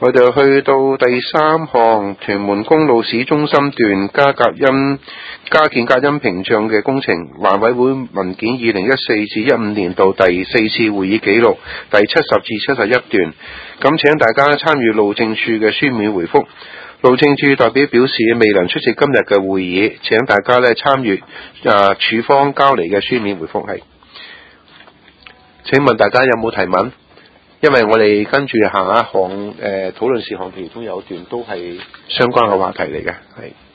我哋去到第3項，屯門公路市中心段加建隔音屏障嘅工程，環委會文件2014至15年度第4次會議記錄第70至71段。咁請大家參與路政署嘅書面回覆。路政署代表表示未能出席今日嘅會議，請大家參與署方交嚟嘅書面回覆。係，請問大家有冇提問？因為我哋跟住下一項討論事項，其中有一段都係相關嘅話題嚟嘅。係。